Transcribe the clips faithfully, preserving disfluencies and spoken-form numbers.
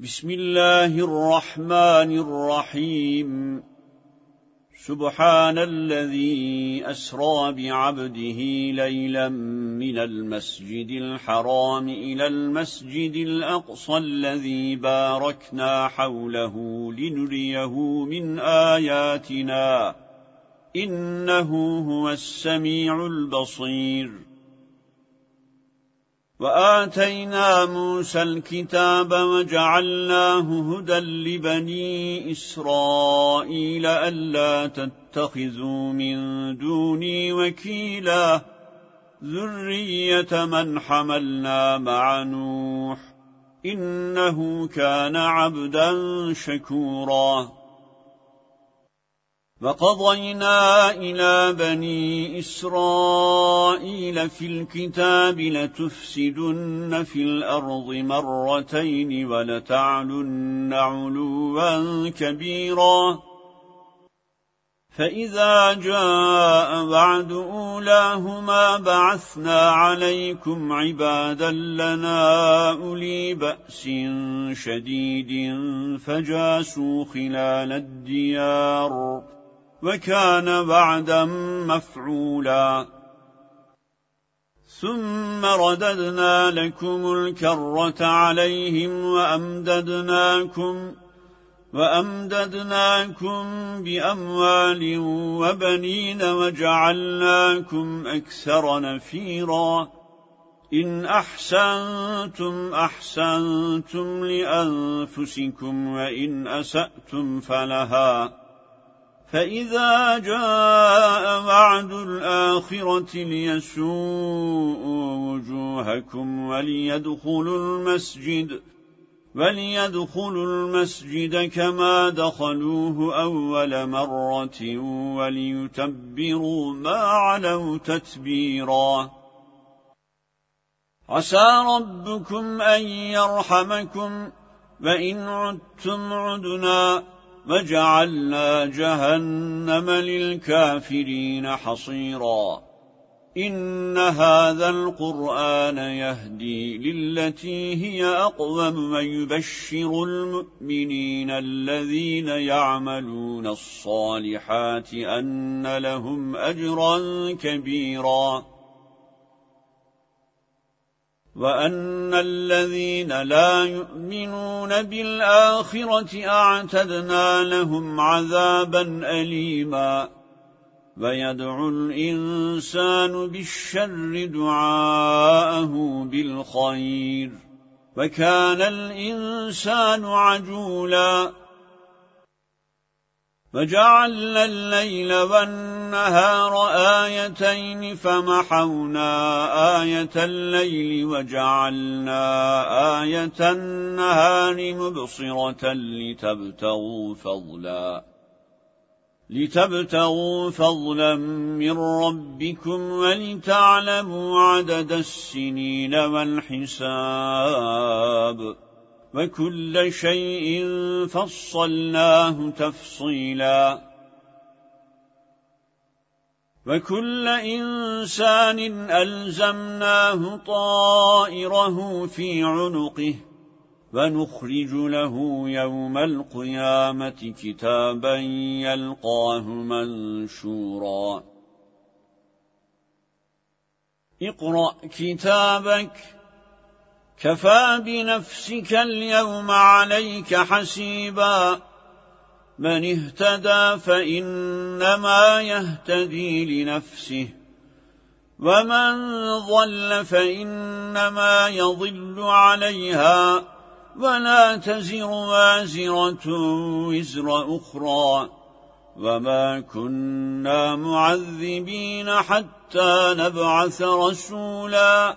بسم الله الرحمن الرحيم سبحان الذي أسرى بعبده ليلا من المسجد الحرام إلى المسجد الأقصى الذي باركنا حوله لنريه من آياتنا إنه هو السميع البصير وآتينا موسى الكتاب وجعلناه هدى لبني إسرائيل ألا تتخذوا من دوني وكيلا ذرية من حملنا مع نوح إنه كان عبدا شكورا وقضينا إلى بني إسرائيل في الكتاب لتفسدن في الأرض مرتين ولتعلن علوا كبيرا فإذا جاء وعد أولاهما بعثنا عليكم عبادا لنا أولي بأس شديد فجاسوا خلال الديار وكان وعدا مفعولا ثم رددنا لكم الكرة عليهم وأمددناكم وأمددناكم بأموال وبنين وجعلناكم أكثر نفيرا إن أحسنتم أحسنتم لأنفسكم وإن أسأتم فلها فإذا جاء وعد الآخرة ليسوءوا وجوهكم وليدخلوا المسجد وليدخلوا المسجد كما دخلوه أول مرة وليتبروا ما علوا تتبيرا عسى ربكم أن يرحمكم وإن عدتم عدنا وجعلنا جهنم للكافرين حصيرا إن هذا القرآن يهدي للتي هي أقوم ويبشر المؤمنين الذين يعملون الصالحات أن لهم أجرا كبيرا وأن الذين لا يؤمنون بالآخرة أعتدنا لهم عذابا أليما ويدعو الإنسان بالشر دعاءه بالخير وكان الإنسان عجولا وجعلنا الليل والنهار آيتين فمحونا آية الليل وجعلنا آية النهار مبصرة لتبتغوا فضلا لتبتغوا فضلا من ربكم ولتعلموا عدد السنين والحساب وكل شيء فصلناه تفصيلا وكل إنسان ألزمناه طائره في عنقه ونخرج له يوم القيامة كتابا يلقاه منشورا اقرأ كتابك كفى بنفسك اليوم عليك حسيبا من اهتدى فإنما يهتدي لنفسه ومن ضل فإنما يضل عليها ولا تزر وازرة وزر أخرى وما كنا معذبين حتى نبعث رسولا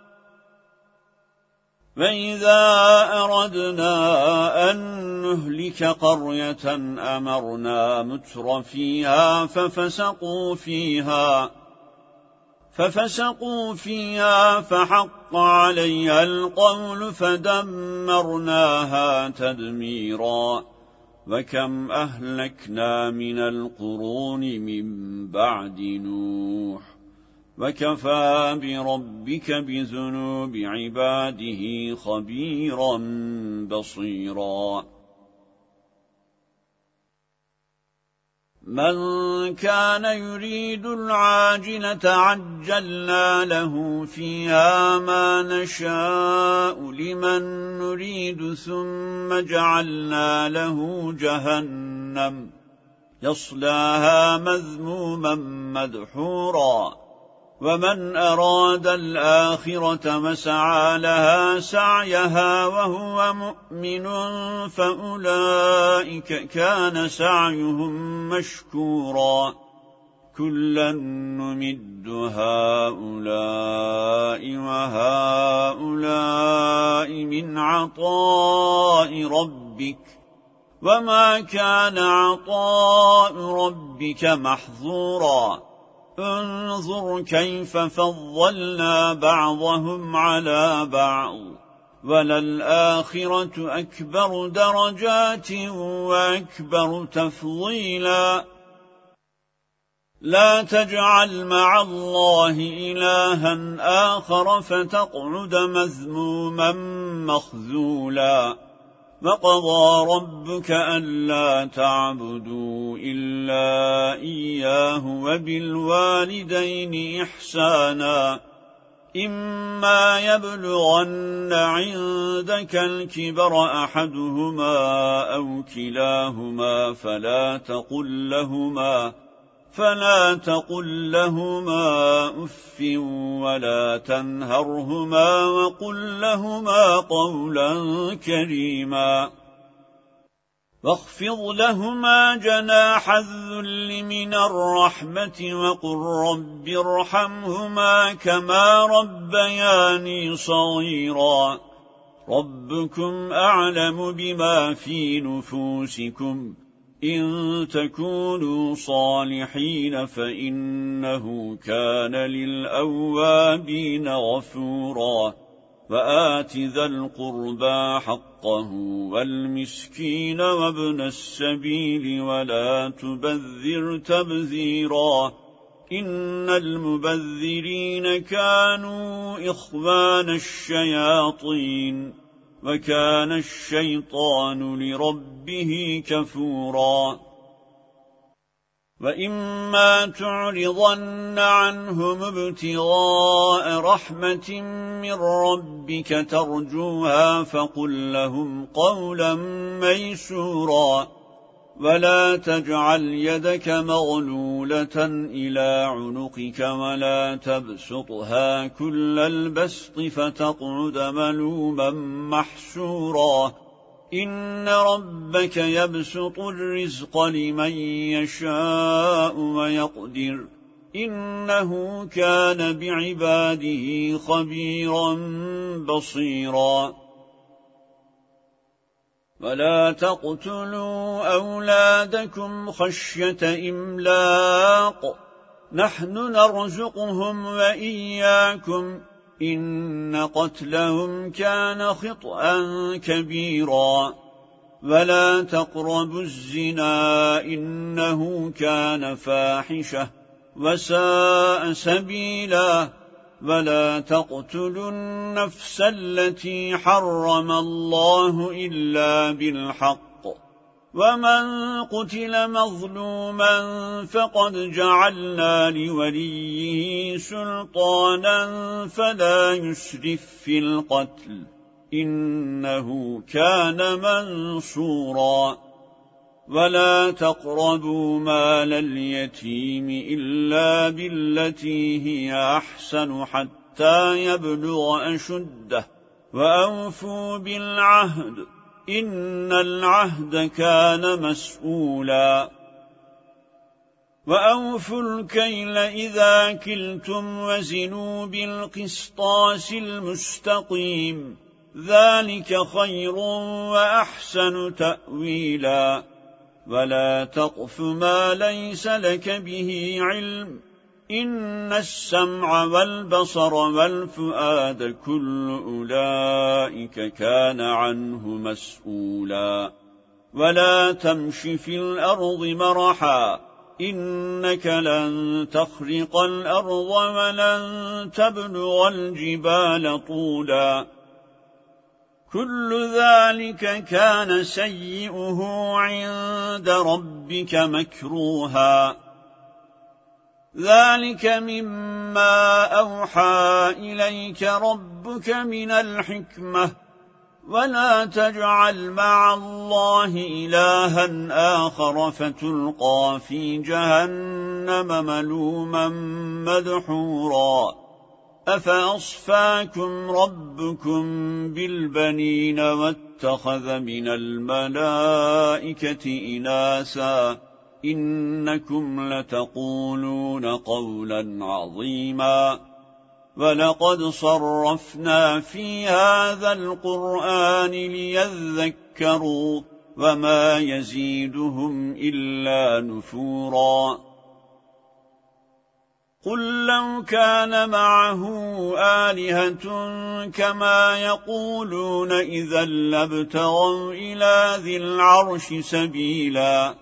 فإذا أردنا أن نهلك قرية أمرنا متر فيها ففسقوا فيها ففسقوا فيها فحق عليها القول فدمرناها تدميرا وكم أهلكنا من القرون من بعد نوح وكفى بربك بذنوب عباده خبيرا بصيرا من كان يريد العاجلة عجلنا له فيها ما نشاء لمن نريد ثم جعلنا له جهنم يصلاها مذموما مدحورا ومن أراد الآخرة مسعى لها سعيها وهو مؤمن فأولئك كان سعيهم مشكورا كلا نمد هؤلاء وهؤلاء من عطاء ربك وما كان عطاء ربك محظورا انظر كيف فضلنا بعضهم على بعض وللآخرة أكبر درجات وأكبر تفضيلا لا تجعل مع الله إلها آخر فتقعد مذموما مخذولا وقضى ربك ألا تعبدوا إلا إياه وبالوالدين إحسانا إما يبلغن عندك الكبر أحدهما أو كلاهما فلا تقل لهما فلا تقل لهما أف ولا تنهرهما وقل لهما قولا كريما واخفض لهما جناح الذل من الرحمة وقل رب ارحمهما كما ربياني صغيرا ربكم أعلم بما في نفوسكم إن تكونوا صالحين فإنه كان للأوابين غفورا وآت ذا القربى حقه والمسكين وابن السبيل ولا تبذر تبذيرا إن المبذرين كانوا إخوان الشياطين وكان الشيطان لربه كفورا وإما تعرضن عنهم ابتغاء رحمة من ربك ترجوها فقل لهم قولا ميسورا ولا تجعل يدك مغلولة إلى عنقك ولا تبسطها كل البسط فتقعد ملوما محسورا إن ربك يبسط الرزق لمن يشاء ويقدر إنه كان بعباده خبيرا بصيرا ولا تقتلوا أولادكم خشية إملاق نحن نرزقهم وإياكم إن قتلهم كان خطأ كبيرا ولا تقربوا الزنا إنه كان فاحشة وساء سبيلا ولا تقتلوا النفس التي حرم الله إلا بالحق ومن قتل مظلوما فقد جعلنا لوليه سلطانا فلا يسرف في القتل إنه كان منصورا ولا تقربوا مال اليتيم إلا بالتي هي أحسن حتى يبلغ أشده وأوفوا بالعهد إن العهد كان مسؤولا وأوفوا الكيل إذا كلتم وزنوا بالقسطاس المستقيم ذلك خير وأحسن تأويلا ولا تقف ما ليس لك به علم إن السمع والبصر والفؤاد كل أولئك كان عنه مسؤولا ولا تمش في الأرض مرحا إنك لن تخرق الأرض ولن تبلغ الجبال طولا كل ذلك كان سيئه عند ربك مكروها ذلك مما أوحى إليك ربك من الحكمة ولا تجعل مع الله إلها آخر فتلقى في جهنم ملوما مدحورا أفأصفاكم ربكم بالبنين واتخذ من الملائكة إناثا إنكم لتقولون قولا عظيما ولقد صرفنا في هذا القرآن ليذكروا وما يزيدهم إلا نفورا قل لو كان معه آلهة كما يقولون إذا لابتغوا إلى ذي العرش سبيلا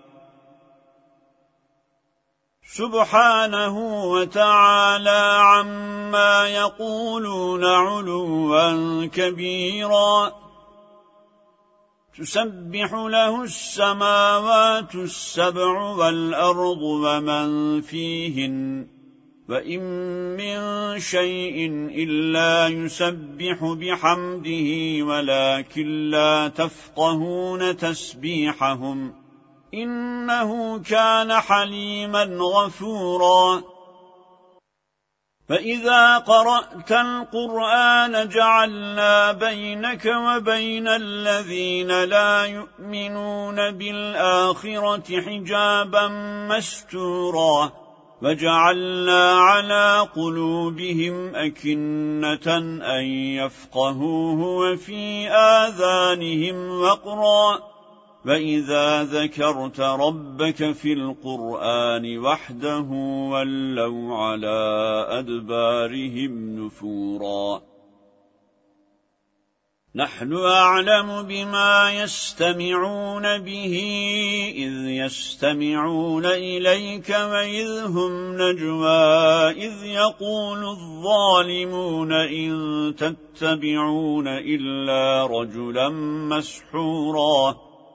سبحانه وتعالى عما يقولون علوا كبيرا تسبح له السماوات السبع والأرض ومن فيهن وإن من شيء إلا يسبح بحمده ولكن لا تفقهون تسبيحهم إنه كان حليما غفورا فإذا قرأت القرآن جعلنا بينك وبين الذين لا يؤمنون بالآخرة حجابا مستورا وجعلنا على قلوبهم أكنة أن يفقهوه وفي آذانهم وقرا وإذا ذكرت ربك في القرآن وحده ولوا على أدبارهم نفورا نحن أعلم بما يستمعون به إذ يستمعون إليك وإذ هم نجوى إذ يقول الظالمون إن تتبعون إلا رجلا مسحورا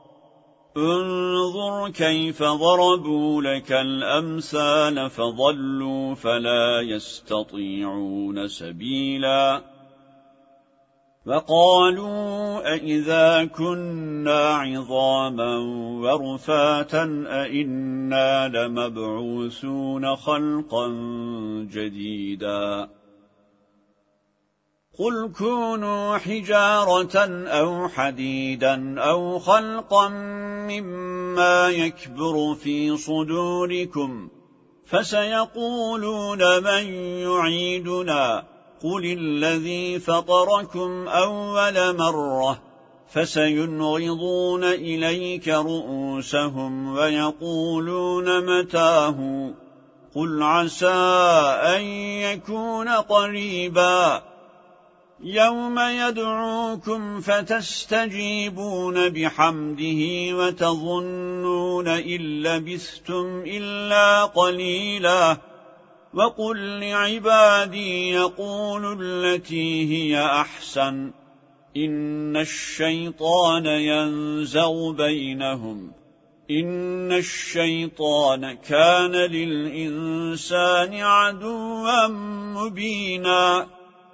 انظر كيف ضربوا لك الأمثال فضلوا فلا يستطيعون سبيلا وقالوا أئذا كنا عظاما ورفاتا أئنا لمبعوثون خلقا جديدا قل كونوا حجارة أو حديدا أو خلقا مما يكبر في صدوركم فسيقولون من يعيدنا قل الذي فطركم أول مرة فسينغضون إليك رؤوسهم ويقولون متاه قل عسى أن يكون قريبا يوم يدعوكم فتستجيبون بحمده وتظنون إن لبثتم إلا قليلا وقل لعبادي يقولوا التي هي أحسن إن الشيطان ينزغ بينهم إن الشيطان كان للإنسان عدوا مبينا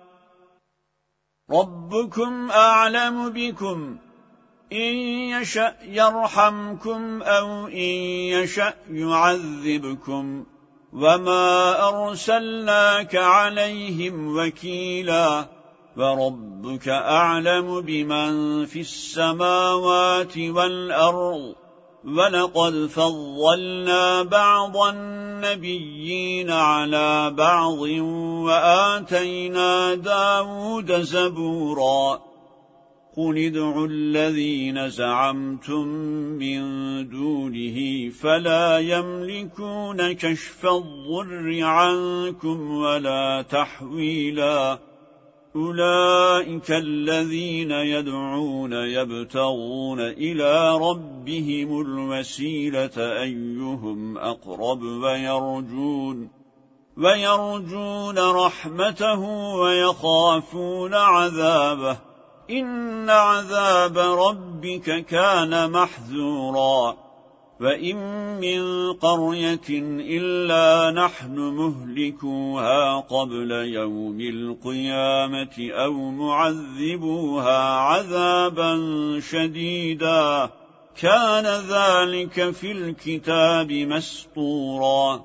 ربكم أعلم بكم إن يشأ يرحمكم أو إن يشأ يعذبكم وما أرسلناك عليهم وكيلا وربك أعلم بمن في السماوات والأرض ولقد فضلنا بعض النبيين على بعض وآتينا داود زبورا قل ادعوا الذين زعمتم من دونه فلا يملكون كشف الضر عنكم ولا تحويلا أولئك الذين يدعون يبتغون إلى ربهم الوسيلة أيهم أقرب ويرجون ويرجون رحمته ويخافون عذابه إن عذاب ربك كان محذورا وإن من قرية إلا نحن مهلكوها قبل يوم القيامة أو معذبوها عذابا شديدا كان ذلك في الكتاب مسطورا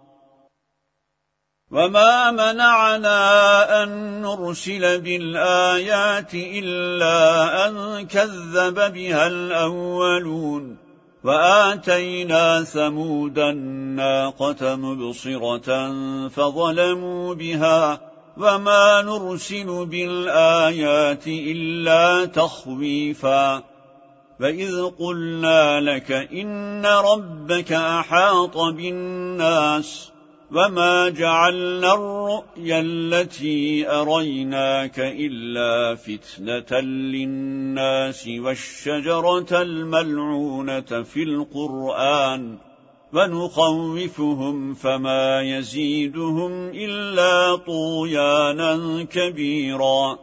وما منعنا أن نرسل بالآيات إلا أن كذب بها الأولون وآتينا ثمود الناقة مبصرة فظلموا بها وما نرسل بالآيات إلا تخويفا وإذ قلنا لك إن ربك أحاط بالناس وما جعلنا الرؤيا التي أريناك إلا فتنة للناس والشجرة الملعونة في القرآن ونخوفهم فما يزيدهم إلا طغيانا كبيرا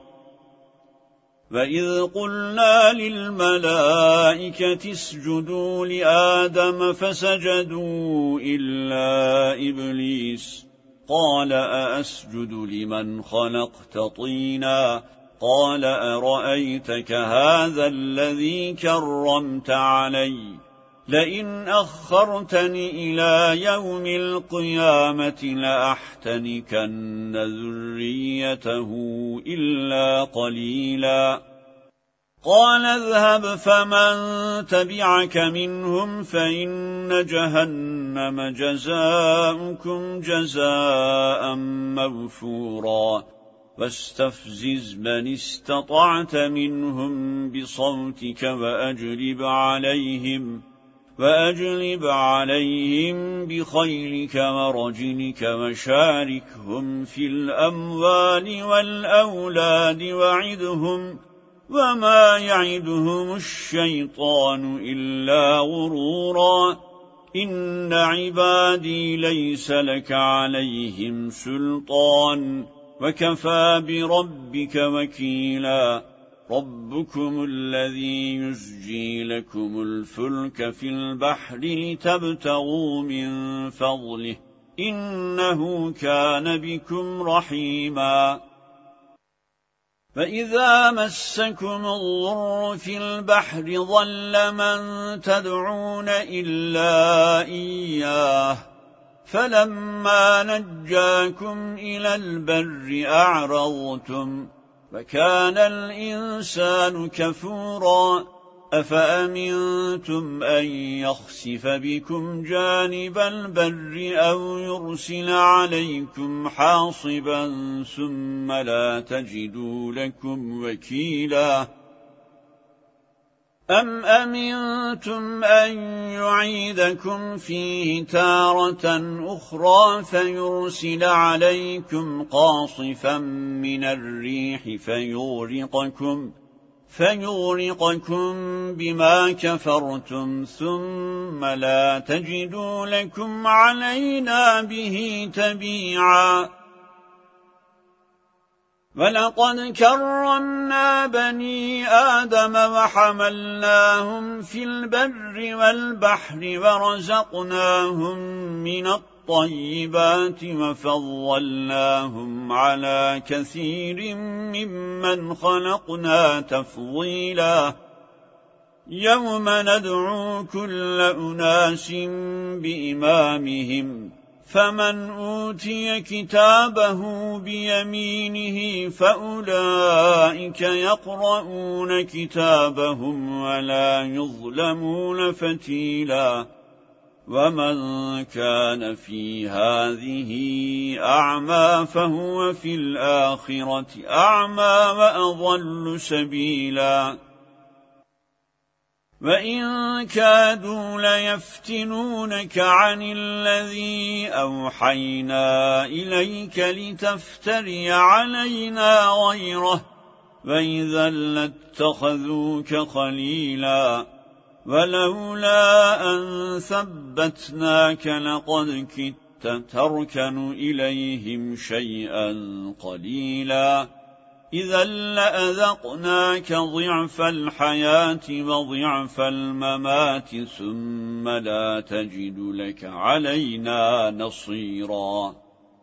وإذ قلنا للملائكة اسجدوا لآدم فسجدوا إلا إبليس قال أأسجد لمن خلقت طينا قال أرأيتك هذا الذي كرمت علي لئن أخرتني إلى يوم القيامة لأحتنكن ذريته إلا قليلا قال اذهب فمن تبعك منهم فإن جهنم جزاؤكم جزاء موفورا واستفزز من استطعت منهم بصوتك وأجلب عليهم وأجلب عليهم بخيلك ورجلك وشاركهم في الأموال والأولاد وعدهم وما يعدهم الشيطان إلا غرورا إن عبادي ليس لك عليهم سلطان وكفى بربك وكيلا ربكم الذي يزجي لكم الفلك في البحر لتبتغوا من فضله إنه كان بكم رحيما فإذا مسكم الضر في البحر ضل من تدعون إلا إياه فلما نجاكم إلى البر أعرضتم وكان الإنسان كفورا أفأمنتم أن يخسف بكم جانب البر أو يرسل عليكم حاصبا ثم لا تجدوا لكم وكيلا أم أمنتم أن يعيدكم فيه تارة أخرى فيرسل عليكم قاصفا من الريح فيغرقكم فيغرقكم بما كفرتم ثم لا تجدوا لكم علينا به تبيعا ولقد كرمنا بني آدم وحملناهم في البر والبحر ورزقناهم من الطيبات وفضلناهم على كثير ممن خلقنا تفضيلا يوم ندعو كل أناس بإمامهم فمن أوتي كتابه بيمينه فأولئك يقرؤون كتابهم ولا يظلمون فتيلا ومن كان في هذه أعمى فهو في الآخرة أعمى وأضل سبيلا وَإِن كَادُوا لَيَفْتِنُونَكَ عَنِ الَّذِي أَوْحَيْنَا إِلَيْكَ لِتَفْتَرِيَ عَلَيْنَا غَيْرَهُ وَإِذًا لَاتَّخَذُوكَ خَلِيلًا وَلَوْلَا أَن ثَبَّتْنَاكَ لَقَدْ كِدتَّ تَرْكَنُ إِلَيْهِمْ شَيْئًا قَلِيلًا إِذًا لَأَذَقْنَاكَ ضِعْفَ الْحَيَاةِ وَضِعْفَ الْمَمَاتِ ثُمَّ لَا تَجِدُ لَكَ عَلَيْنَا نَصِيرًا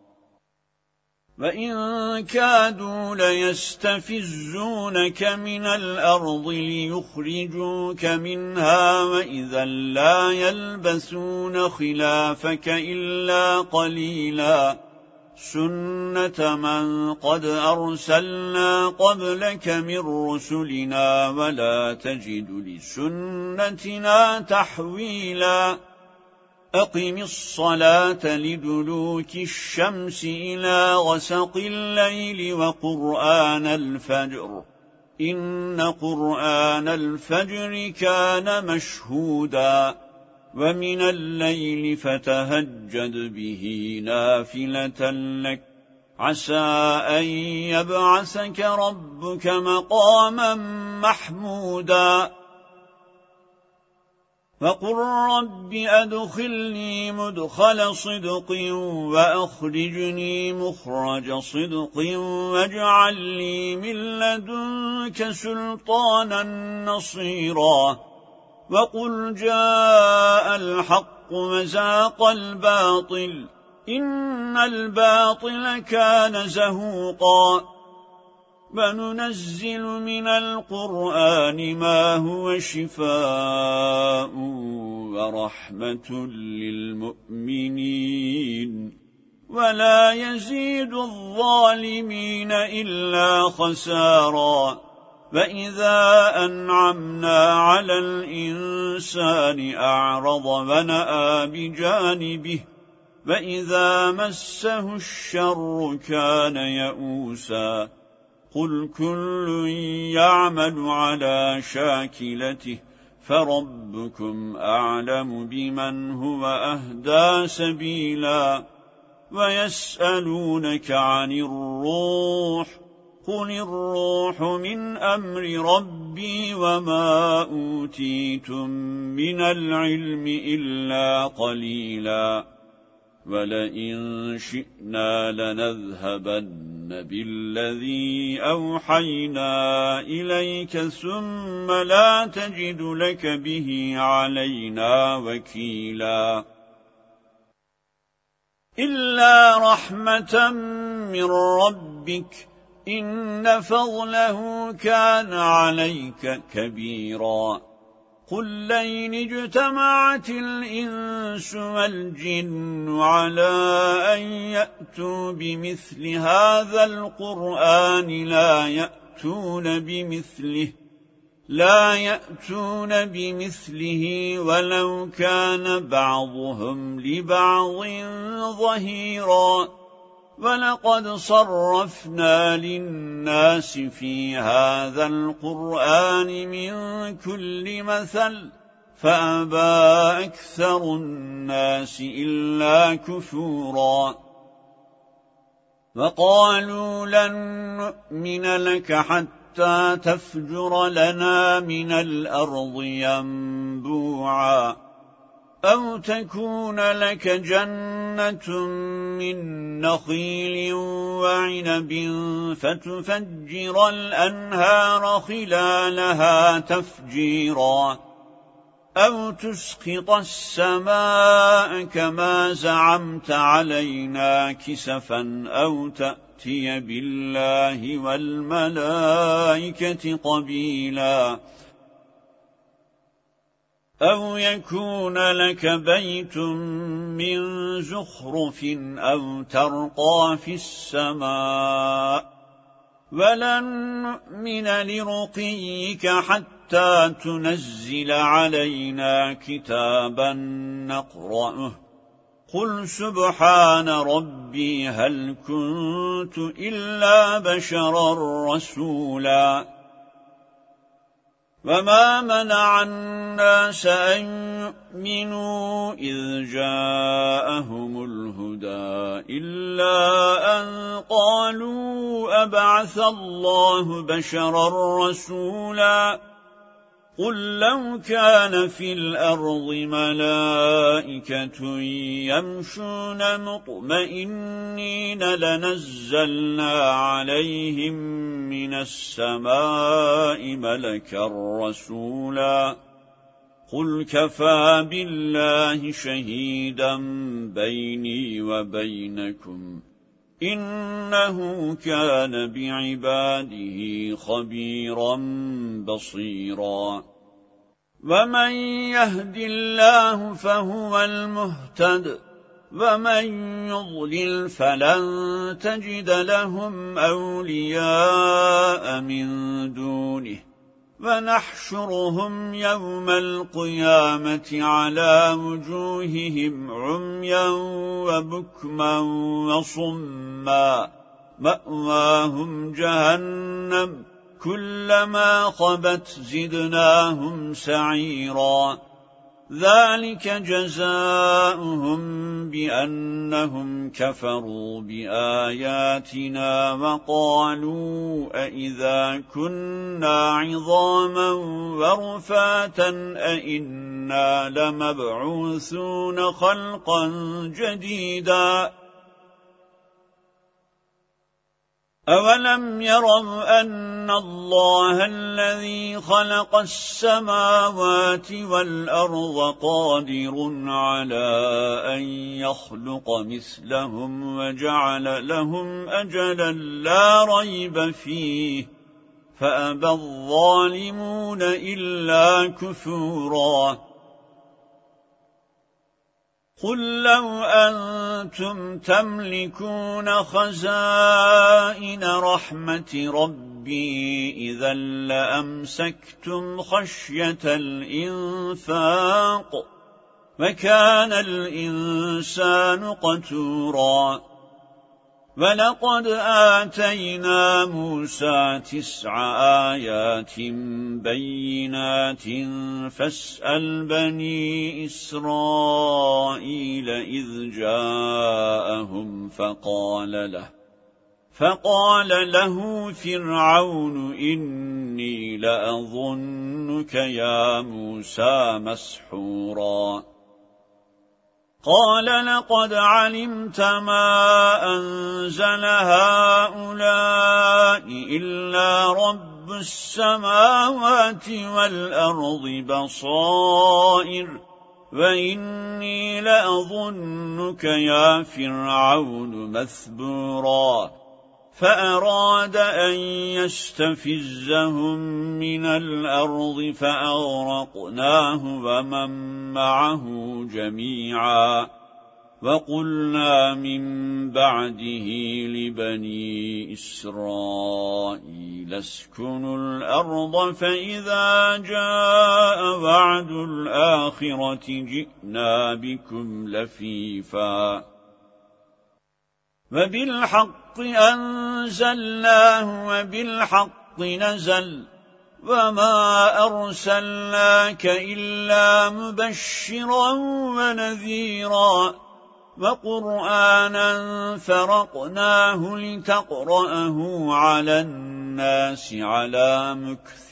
وَإِن كَادُوا لَيَسْتَفِزُّونَكَ مِنَ الْأَرْضِ لِيُخْرِجُوكَ مِنْهَا وَإِذًا لَا يَلْبَثُونَ خِلَافَكَ إِلَّا قَلِيلًا سُنَّةَ مَنْ قَدْ أَرْسَلْنَا قَبْلَكَ مِنْ رُسُلِنَا وَلَا تَجِدُ لِسُنَّتِنَا تَحْوِيلًا أَقِمِ الصَّلَاةَ لِدُلُوكِ الشَّمْسِ إِلَى غَسَقِ اللَّيْلِ وَقُرْآنَ الْفَجْرِ إِنَّ قُرْآنَ الْفَجْرِ كَانَ مَشْهُودًا وَمِنَ اللَّيْلِ فَتَهَجَّدْ بِهِ نَافِلَةً لَكَ عَسَىٰ أَن يَبْعَثَكَ رَبُّكَ مَقَامًا مَحْمُودًا وَقُلْ رَبِّ أَدْخِلْنِي مُدْخَلَ صِدْقٍ وَأَخْرِجْنِي مُخْرَجَ صِدْقٍ وَاجْعَل لِّي مِن لَّدُنكَ سُلْطَانًا نَّصِيرًا وَقُلْ جَاءَ الْحَقُّ وَزَهَقَ الْبَاطِلُ إِنَّ الْبَاطِلَ كَانَ زَهُوقًا وَنُنَزِّلُ مِنَ الْقُرْآنِ مَا هُوَ شِفَاءٌ وَرَحْمَةٌ لِّلْمُؤْمِنِينَ وَلَا يَزِيدُ الظَّالِمِينَ إِلَّا خَسَارًا وَإِذَا أَنْعَمْنَا عَلَى الْإِنسَانِ أَعْرَضَ وَنَأَىٰ بِجَانِبِهِ وَإِذَا مَسَّهُ الشَّرُّ كَانَ يَئُوسًا قُلْ كُلٌّ يَعْمَلُ عَلَى شَاكِلَتِهِ فَرَبُّكُمْ أَعْلَمُ بِمَنْ هُوَ أَهْدَىٰ سَبِيلًا وَيَسْأَلُونَكَ عَنِ الرُّوحِ قُلِ الرُّوحُ مِنْ أَمْرِ رَبِّي وَمَا أُوتِيتُم مِّنَ الْعِلْمِ إِلَّا قَلِيلًا وَلَئِن شِئْنَا لَنَذْهَبَنَّ بِالَّذِي أَوْحَيْنَا إِلَيْكَ ثُمَّ لَا تَجِدُ لَكَ بِهِ عَلَيْنَا وَكِيلًا إِلَّا رَحْمَةً مِّن رَّبِّكَ إِنَّ فَضْلَهُ كَانَ عَلَيْكَ كَبِيرًا قُل لَّئِنِ اجْتَمَعَتِ الْإِنسُ وَالْجِنُّ عَلَىٰ أَن يَأْتُوا بِمِثْلِ هَٰذَا الْقُرْآنِ لَا يَأْتُونَ بِمِثْلِهِ لَا يَأْتُونَ بِمِثْلِهِ وَلَوْ كَانَ بَعْضُهُمْ لِبَعْضٍ ظَهِيرًا وَلَقَدْ صَرَّفْنَا لِلنَّاسِ فِي هَذَا الْقُرْآنِ مِنْ كُلِّ مَثَلٍ فَأَبَىٰ أَكْثَرُ النَّاسِ إِلَّا كُفُورًا وَقَالُوا لَن نُّؤْمِنَ لَكَ حَتَّىٰ تَفْجُرَ لَنَا مِنَ الْأَرْضِ يَنبُوعًا أَوْ تَكُونَ لَكَ جَنَّةٌ مِّن نَّخِيلٍ وَعِنَبٍ فَتُفَجِّرَ الْأَنْهَارَ خِلَالَهَا تَفْجِيرًا أَوْ تُسْقِطَ السَّمَاءَ كَمَا زَعَمْتَ عَلَيْنَا كِسَفًا أَوْ تَأْتِيَ بِاللَّهِ وَالْمَلَائِكَةِ قَبِيلًا أَوْ يَكُونَ لَكَ بَيْتٌ مِّن زُخْرُفٍ أَوْ تَرْقَىٰ فِي السَّمَاءِ وَلَن نُّؤْمِنَ لِرُقِيِّكَ حَتَّىٰ تُنَزِّلَ عَلَيْنَا كِتَابًا نَّقْرَؤُهُ قُلْ سُبْحَانَ رَبِّي هَلْ كُنتُ إِلَّا بَشَرًا رَّسُولًا وما منع الناس أن يؤمنوا إذ جاءهم الهدى إلا أن قالوا أبعث الله بشرا رسولا قل لو كان في الأرض ملائكة يمشون مطمئنين لنزلنا عليهم من السماء ملكا رسولا قل كفى بالله شهيدا بيني وبينكم إنه كان بعباده خبيرا بصيرا ومن يهد الله فهو المهتد ومن يضلل فلن تجد لهم أولياء من دونه ونحشرهم يوم القيامة على وجوههم عميا وبكما وصما مأواهم جهنم كلما خبت زدناهم سعيرا ذلك جزاؤهم بأنهم كفروا بآياتنا وقالوا أئذا كنا عظاما ورفاتا أئنا لمبعوثون خلقا جديدا أولم يروا أن الله الذي خلق السماوات والأرض قادر على أن يخلق مثلهم وجعل لهم أجلا لا ريب فيه فأبى الظالمون إلا كفورا قل لو أنتم تملكون خزائن رحمة ربي إذا لأمسكتم خشية الإنفاق وكان الإنسان قتورا ولقد آتينا موسى تسع آيات بينات فاسأل بني إسرائيل إذ جاءهم فقال له فقال له فرعون إني لأظنك يا موسى مسحورا قال لقد علمت ما أنزل هؤلاء إلا رب السماوات والأرض بصائر وإني لأظنك يا فرعون مثبورا فأراد أن يستفزهم من الأرض فأغرقناه ومن معه جميعا وقلنا من بعده لبني إسرائيل اسكنوا الأرض فإذا جاء وعد الآخرة جئنا بكم لفيفا وبالحق أنزلناه وبالحق نزل وما أرسلناك إلا مبشرا ونذيرا وقرآنا فرقناه لتقرأه على الناس على مكث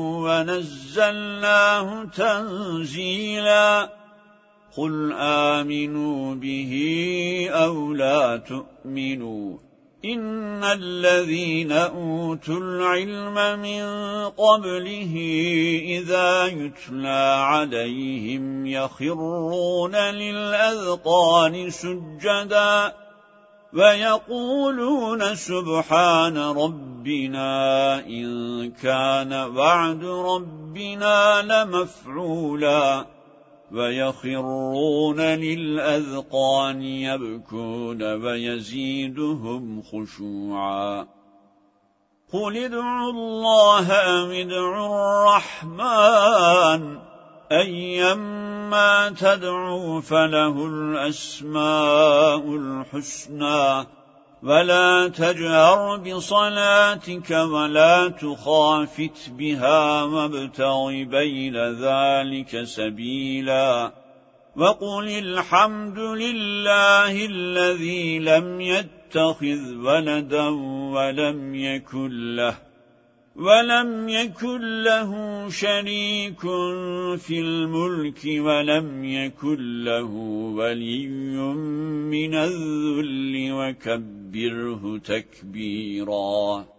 ونزلناه تنزيلا قل آمنوا به أو لا تؤمنوا إن الذين أوتوا العلم من قبله إذا يتلى عليهم يخرون للأذقان سجدا ويقولون سبحان ربنا إن كان وعد ربنا لمفعولا ويخرون للأذقان يبكون ويزيدهم خشوعا قل ادعوا الله أم ادعوا الرحمن أيما تدعوا فله الأسماء الحسنى ولا تجهر بصلاتك ولا تخافت بها وابتغ بين ذلك سبيلا وقل الحمد لله الذي لم يتخذ ولدا ولم يكن له ولم يكن له شريك في الملك ولم يكن له ولي من الذل وكبره تكبيرا.